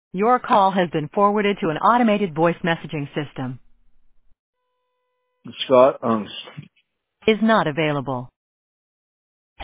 Your call has been forwarded to an automated voice messaging system. Scott Ungst. Is not available.